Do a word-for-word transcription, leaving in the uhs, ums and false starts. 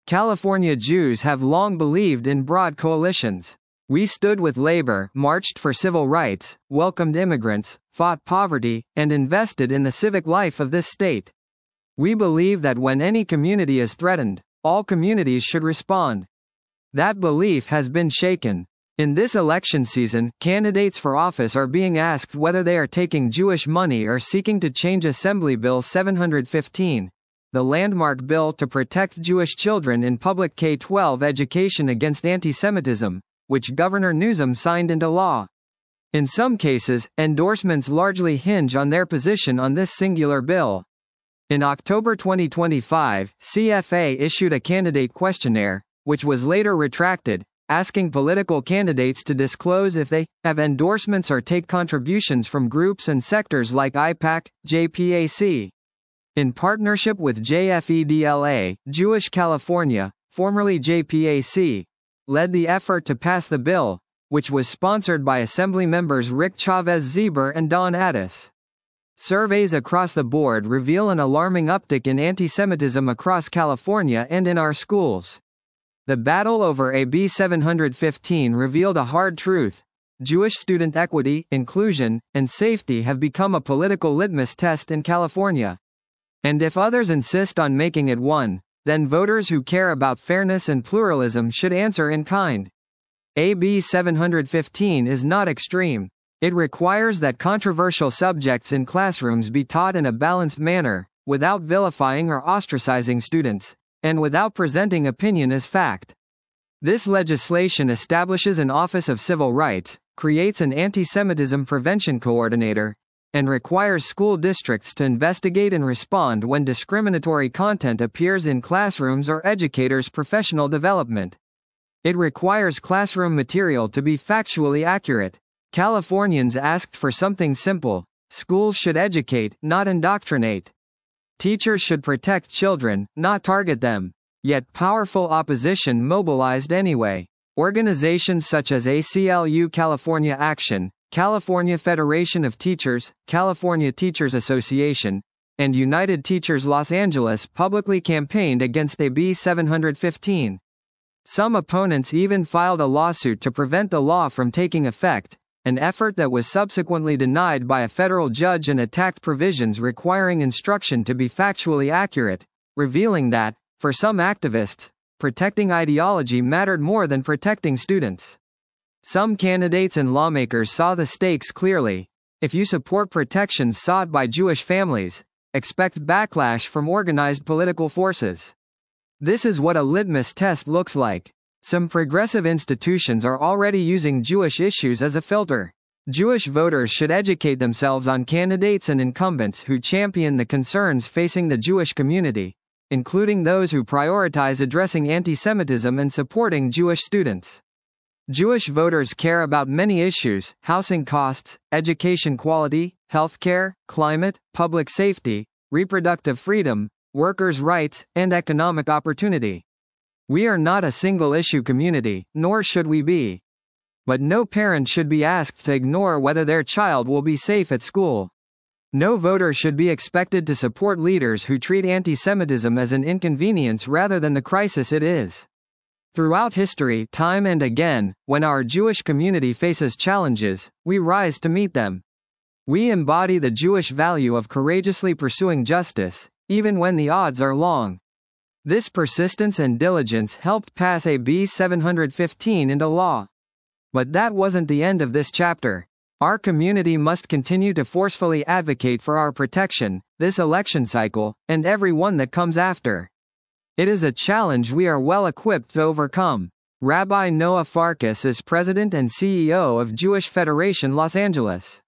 California Jews have long believed in broad coalitions. We stood with labor, marched for civil rights, welcomed immigrants, fought poverty, and invested in the civic life of this state. We believe that when any community is threatened, all communities should respond. That belief has been shaken. In this election season, candidates for office are being asked whether they are taking Jewish money or seeking to change Assembly Bill seven hundred fifteen, the landmark bill to protect Jewish children in public K through twelve education against anti-Semitism, which Governor Newsom signed into law. In some cases, endorsements largely hinge on their position on this singular bill. In October twenty twenty-five, C F A issued a candidate questionnaire, which was later retracted, asking political candidates to disclose if they have endorsements or take contributions from groups and sectors like I PAC, J P A C. In partnership with J F E D L A, Jewish California, formerly J P A C, led the effort to pass the bill, which was sponsored by Assembly members Rick Chavez-Zeber and Don Addis. Surveys across the board reveal an alarming uptick in anti-Semitism across California and in our schools. The battle over A B seven hundred fifteen revealed a hard truth. Jewish student equity, inclusion, and safety have become a political litmus test in California. And if others insist on making it one, then voters who care about fairness and pluralism should answer in kind. A B seven hundred fifteen is not extreme. It requires that controversial subjects in classrooms be taught in a balanced manner, without vilifying or ostracizing students, and without presenting opinion as fact. This legislation establishes an Office of Civil Rights, creates an anti-Semitism prevention coordinator, and requires school districts to investigate and respond when discriminatory content appears in classrooms or educators' professional development. It requires classroom material to be factually accurate. Californians asked for something simple. Schools should educate, not indoctrinate. Teachers should protect children, not target them. Yet powerful opposition mobilized anyway. Organizations such as A C L U California Action, California Federation of Teachers, California Teachers Association, and United Teachers Los Angeles publicly campaigned against A B seven hundred fifteen. Some opponents even filed a lawsuit to prevent the law from taking effect, an effort that was subsequently denied by a federal judge and attacked provisions requiring instruction to be factually accurate, revealing that, for some activists, protecting ideology mattered more than protecting students. Some candidates and lawmakers saw the stakes clearly. If you support protections sought by Jewish families, expect backlash from organized political forces. This is what a litmus test looks like. Some progressive institutions are already using Jewish issues as a filter. Jewish voters should educate themselves on candidates and incumbents who champion the concerns facing the Jewish community, including those who prioritize addressing anti-Semitism and supporting Jewish students. Jewish voters care about many issues: housing costs, education quality, healthcare, climate, public safety, reproductive freedom, workers' rights, and economic opportunity. We are not a single-issue community, nor should we be. But no parent should be asked to ignore whether their child will be safe at school. No voter should be expected to support leaders who treat anti-Semitism as an inconvenience rather than the crisis it is. Throughout history, time and again, when our Jewish community faces challenges, we rise to meet them. We embody the Jewish value of courageously pursuing justice, even when the odds are long. This persistence and diligence helped pass A B seven hundred fifteen into law. But that wasn't the end of this chapter. Our community must continue to forcefully advocate for our protection, this election cycle, and every one that comes after. It is a challenge we are well equipped to overcome. Rabbi Noah Farkas is president and C E O of Jewish Federation Los Angeles.